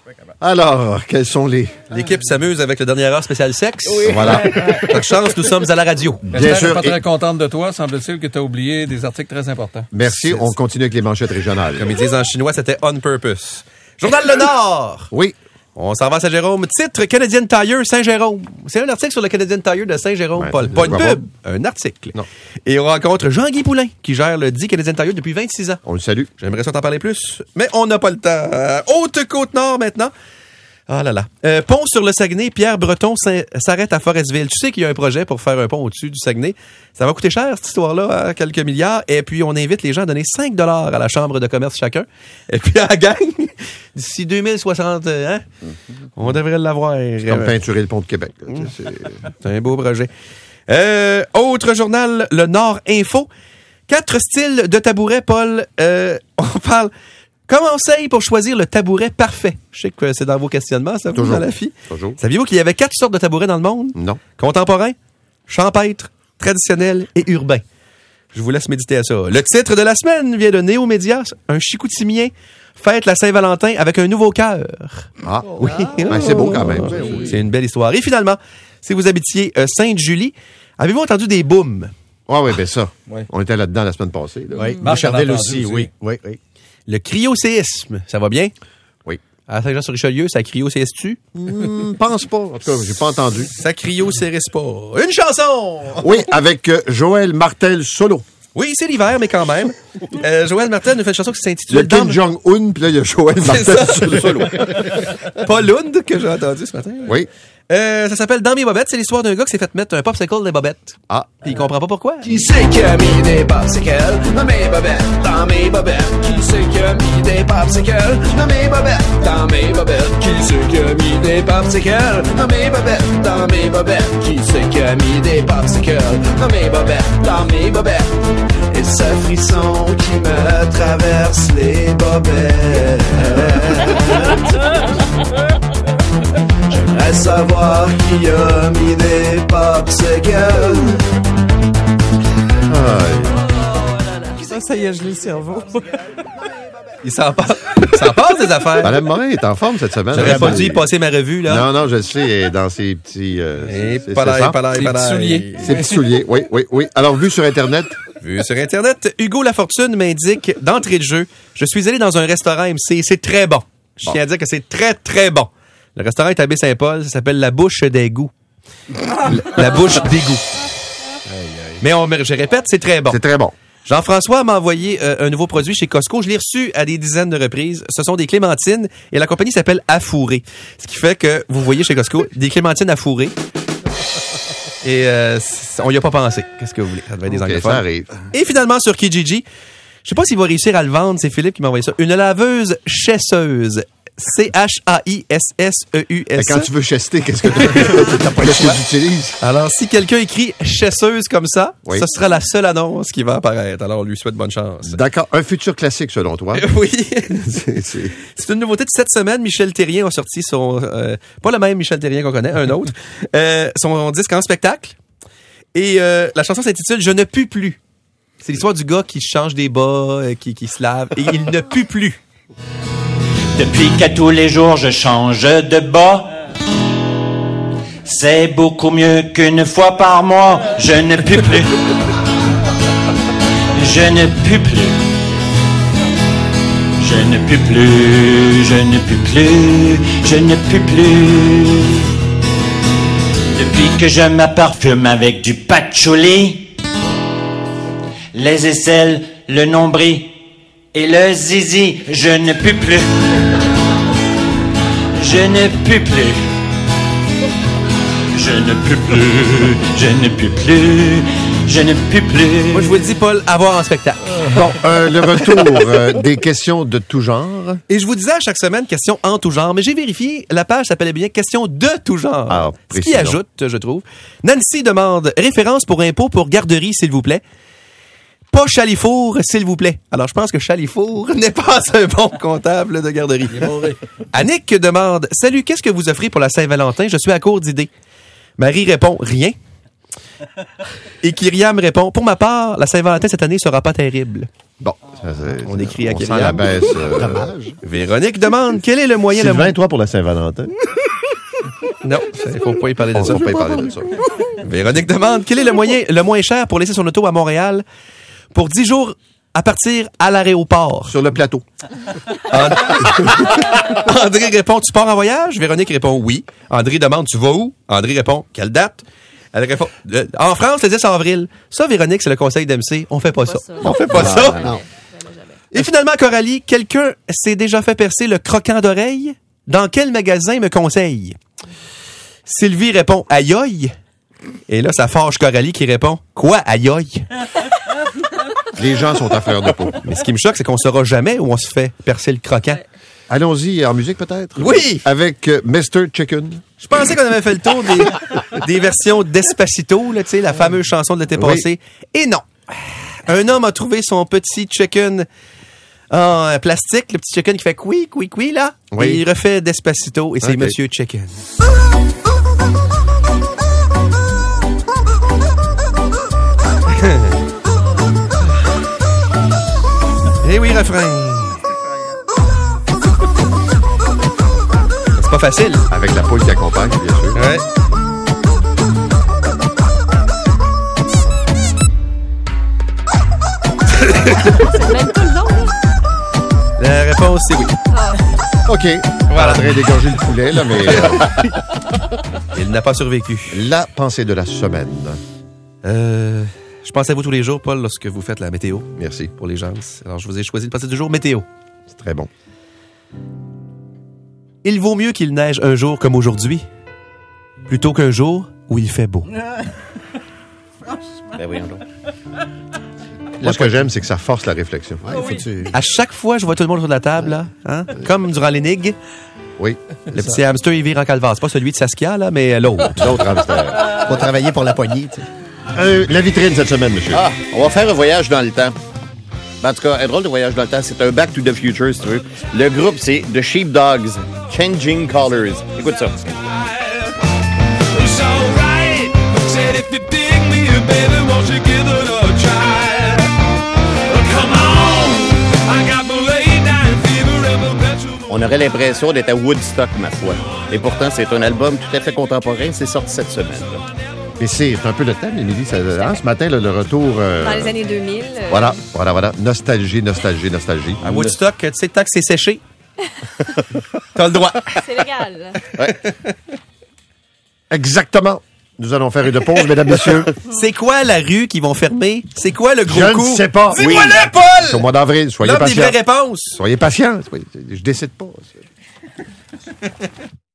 Alors, quels sont les... L'équipe s'amuse avec le dernier heure spécial sexe. Oui. Voilà. Par chance, nous sommes à la radio. Bien sûr. Je suis pas très contente de toi. Semble-t-il que tu as oublié des articles très importants. Merci. On continue avec les manchettes régionales. Comme ils disent en chinois, c'était on purpose. Journal Le Nord. Oui. On s'en va à Saint-Jérôme. Titre Canadian Tire Saint-Jérôme. C'est un article sur le Canadian Tire de Saint-Jérôme, Ouais, Paul. Pas une pourquoi pub, un article. Non. Et on rencontre Jean-Guy Poulain, qui gère le dit Canadian Tire depuis 26 ans. On le salue. J'aimerais ça t'en parler plus, mais on n'a pas le temps. Haute-Côte-Nord maintenant. Ah là là. Pont sur le Saguenay, Pierre Breton s'arrête à Forestville. Tu sais qu'il y a un projet pour faire un pont au-dessus du Saguenay. Ça va coûter cher, cette histoire-là, quelques milliards. Et puis, on invite les gens à donner 5 $ à la Chambre de commerce chacun. Et puis, à la gang, d'ici 2060, on devrait l'avoir. C'est comme peinturer le pont de Québec. Là. C'est un beau projet. Autre journal, le Nord Info. 4 styles de tabouret, Paul. On parle... Conseil pour choisir le tabouret parfait. Je sais que c'est dans vos questionnements, ça, vous, dans la fille. Toujours. Saviez-vous qu'il y avait 4 sortes de tabourets dans le monde? Non. Contemporain, champêtre, traditionnel et urbain. Je vous laisse méditer à ça. Le titre de la semaine vient de Néo-Média. Un Chicoutimiens fête la Saint-Valentin avec un nouveau cœur. Ah, oui. Ben, c'est beau quand même. C'est une belle histoire. Et finalement, si vous habitiez Sainte-Julie, avez-vous entendu des booms? Oui, ben ça. Oui. On était là-dedans la semaine passée. Là. Oui, Marc Boucherville en a aussi, entendu oui. Le cryocéisme, ça va bien? Oui. À Saint-Jean-sur-Richelieu, ça cryocéisse-tu? Pense pas. En tout cas, j'ai pas entendu. Ça cryocérisse pas. Une chanson! Oui, avec Joël Martel solo. Oui, c'est l'hiver, mais quand même. Joël Martel nous fait une chanson qui Il y a s'intitule Kim Jong-un, puis là, il y a Joël Martel solo. Pas Lund, que j'ai entendu ce matin. Oui. Ça s'appelle Dans mes bobettes. C'est l'histoire d'un gars qui s'est fait mettre un popsicle dans les bobettes. Ah. Puis il comprend pas pourquoi. Qui c'est qui a mis des popsicles dans mes bobettes, dans mes bobettes? Qui c'est qui a mis des popsicles dans mes bobettes, dans mes bobettes? Qui c'est qui a mis des popsicles dans mes bobettes, dans mes bobettes? Qui c'est qui a mis des popsicles dans mes bobettes, dans mes bobettes? Et ce frisson qui me traverse les bobettes. J'aimerais savoir qui a mis des popsicles. Ça y est, je l'ai le cerveau. Il s'en passe des affaires. Madame Morin est en forme cette semaine. J'aurais pas dû y passer ma revue, là. Non, je le sais, elle est dans ses petits... Et c'est pas ça? petits souliers. Ses petits souliers, oui. Alors, vu sur Internet... Vu sur Internet, Hugo Lafortune m'indique d'entrée de jeu, je suis allé dans un restaurant MC, c'est très bon. Je tiens à dire que c'est très, très bon. Le restaurant est à Baie-Saint-Paul, ça s'appelle La Bouche des Goûts. La Bouche des Goûts. Mais je répète, c'est très bon. C'est très bon. Jean-François m'a envoyé un nouveau produit chez Costco. Je l'ai reçu à des dizaines de reprises. Ce sont des clémentines et la compagnie s'appelle Affouré. Ce qui fait que vous voyez chez Costco des clémentines affourées. Et on y a pas pensé. Qu'est-ce que vous voulez? Ça devait être des anglophones. Ça arrive. Et finalement, sur Kijiji, je sais pas s'il va réussir à le vendre. C'est Philippe qui m'a envoyé ça. Une laveuse chasseuse. CHAISSEUS. Quand tu veux chester, qu'est-ce que tu utilises? Alors, si quelqu'un écrit chasseuse comme ça, Oui. ce sera la seule annonce qui va apparaître. Alors, on lui souhaite bonne chance. D'accord. Un futur classique, selon toi. Oui. C'est- C'est une nouveauté de cette semaine. Michel Terrien a sorti son... pas le même Michel Terrien qu'on connaît, un autre. Son disque en spectacle. Et la chanson s'intitule « Je ne pue plus ». C'est l'histoire du gars qui change des bas, qui se lave, et il ne pue plus. Depuis qu'à tous les jours je change de bas, c'est beaucoup mieux qu'une fois par mois. Je ne pue plus. Je ne pue plus. Je ne pue plus. Je ne pue plus. Je ne pue plus. Depuis que je me parfume avec du patchouli, les aisselles, le nombril et le zizi, je ne pue plus. Je ne pue plus. Je ne pue plus. Je ne pue plus. Je ne pue plus. Moi, je vous le dis, Paul, à voir en spectacle. Bon, le retour des questions de tout genre. Et je vous disais à chaque semaine, questions en tout genre, mais j'ai vérifié, la page s'appelait bien questions de tout genre. Ah, ce qui précisons. ajoute, je trouve. Nancy demande référence pour impôt pour garderie, s'il vous plaît. Pas Chalifour, s'il vous plaît. Alors, je pense que Chalifour n'est pas un bon comptable de garderie. Annick demande « Salut, qu'est-ce que vous offrez pour la Saint-Valentin? Je suis à court d'idées. » Marie répond « Rien. » Et Kyriam répond, pour ma part, la Saint-Valentin cette année sera pas terrible. Bon. On écrit à on sent Kyriam. la baisse. Dommage. Véronique demande, quel est le moyen... Sylvain, toi, pour la Saint-Valentin? Non, il faut pas y parler de ça. On va pas y parler de ça. Véronique demande, quel est le moyen le moins cher pour laisser son auto à Montréal pour 10 jours à partir à l'aéroport? Sur le plateau. André répond, tu pars en voyage? Véronique répond, oui. André demande, tu vas où? André répond, quelle date? Elle répond, en France, le 10 avril. Ça, Véronique, c'est le conseil d'MC. On fait pas ça. On fait pas ça. Non. Et finalement, Coralie, quelqu'un s'est déjà fait percer le croquant d'oreille? Dans quel magasin me conseille? Sylvie répond, aïe aïe. Et là, ça fâche Coralie qui répond, quoi, aïe aïe? Les gens sont à fleur de peau. Mais ce qui me choque, c'est qu'on saura jamais où on se fait percer le croquant. Allons-y en musique, peut-être? Oui! Avec Mr. Chicken. Je pensais qu'on avait fait le tour des versions d'Espacito, là, tu sais, la fameuse chanson de l'été passé. Et non. Un homme a trouvé son petit chicken en plastique, le petit chicken qui fait oui, oui, oui, là. Oui. Et il refait Despacito et c'est Monsieur Chicken. Eh oui, refrain. C'est pas facile. Avec la poule qui accompagne, bien sûr. Ouais. C'est même pas le nom. La réponse, c'est oui. OK. Voilà. On va dégorger le poulet, là, mais Il n'a pas survécu. la pensée de la semaine. Je pense à vous tous les jours, Paul, lorsque vous faites la météo Merci. pour les gens. Alors, je vous ai choisi le passé du jour météo. C'est très bon. Il vaut mieux qu'il neige un jour comme aujourd'hui, plutôt qu'un jour où il fait beau. Ben voyons donc. Moi, ce que j'aime, c'est que ça force la réflexion. À chaque fois, je vois tout le monde autour de la table, là, hein, comme durant l'énigme, Oui. le petit hamster, il vire en calvaire. C'est pas celui de Saskia, là, mais l'autre. L'autre hamster. Pour travailler pour la poignée, tu sais. La vitrine cette semaine, monsieur. Ah, on va faire un voyage dans le temps. En tout cas, un drôle de voyage dans le temps. C'est un Back to the Future, si tu veux. Le groupe, c'est The Sheepdogs, Changing Colors. Écoute ça. On aurait l'impression d'être à Woodstock, ma foi. Et pourtant, c'est un album tout à fait contemporain. C'est sorti cette semaine. Là. Mais c'est un peu le thème, Émilie. Ce matin, là, le retour... Dans les années 2000. Voilà. Nostalgie. À Woodstock, tu sais, tant que c'est séché, t'as le droit. C'est légal. Exactement. Nous allons faire une pause, mesdames, messieurs. C'est quoi la rue qu'ils vont fermer? C'est quoi le gros Je coup? ne sais pas. Dis-moi-le, Paul! C'est au mois d'avril. Soyez L'homme des patients. vraies réponses. Soyez patients. Je décide pas.